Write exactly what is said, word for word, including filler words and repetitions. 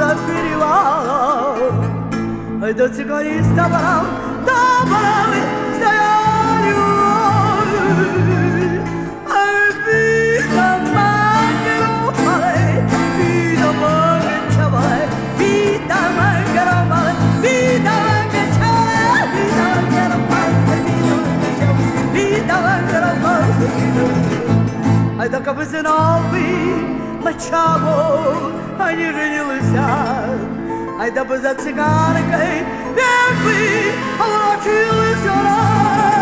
la finiva e da cigarista baram da baram staiali ai vita mancherò male vita mancherò male vita mancherò male vita mancherò male vita mancherò male vita mancherò male ai da kapısın albi maçamo ai renilisa ai da baza cigara kai Baby, I want you to